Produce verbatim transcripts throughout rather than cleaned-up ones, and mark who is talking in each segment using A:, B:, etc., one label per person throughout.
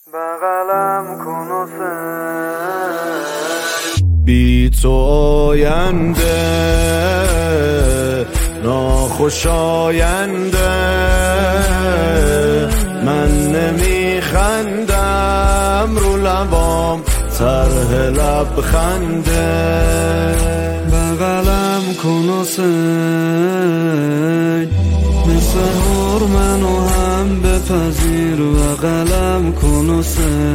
A: بغلم کن و
B: بی تو آینده ناخوشاینده، من نمیخندم رو لبام طرح لبخنده.
A: بغلم کن و سنگ مثل هر منو هم بپذیر. بغلم کن و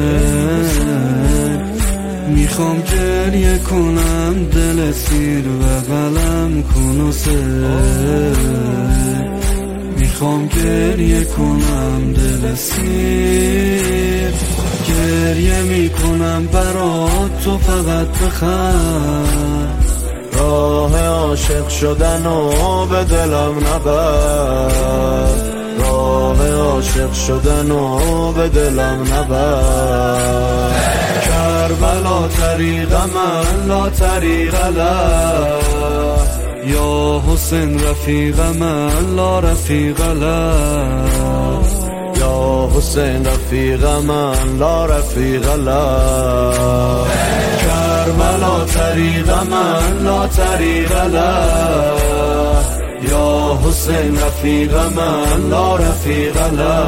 A: سنگ میخوام گریه کنم دل سیر. بغلم کن و سنگ میخوام گریه کنم دل سیر. گریه میکنم برات تو فقط بخند.
B: راه عاشق شدن و به دلم نبر، راه عاشق شدن و به دلم نبر. کربلا طریق من لا طریق له، یا حسین رفیق من لا رفیق له، یا حسین رفیق من لا رفیق له. کربلا طریق من لا طریق له، یا حسین رفیق من لا رفیق له،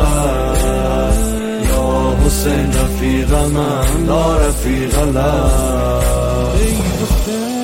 B: یا حسین رفیق من لا رفیق له.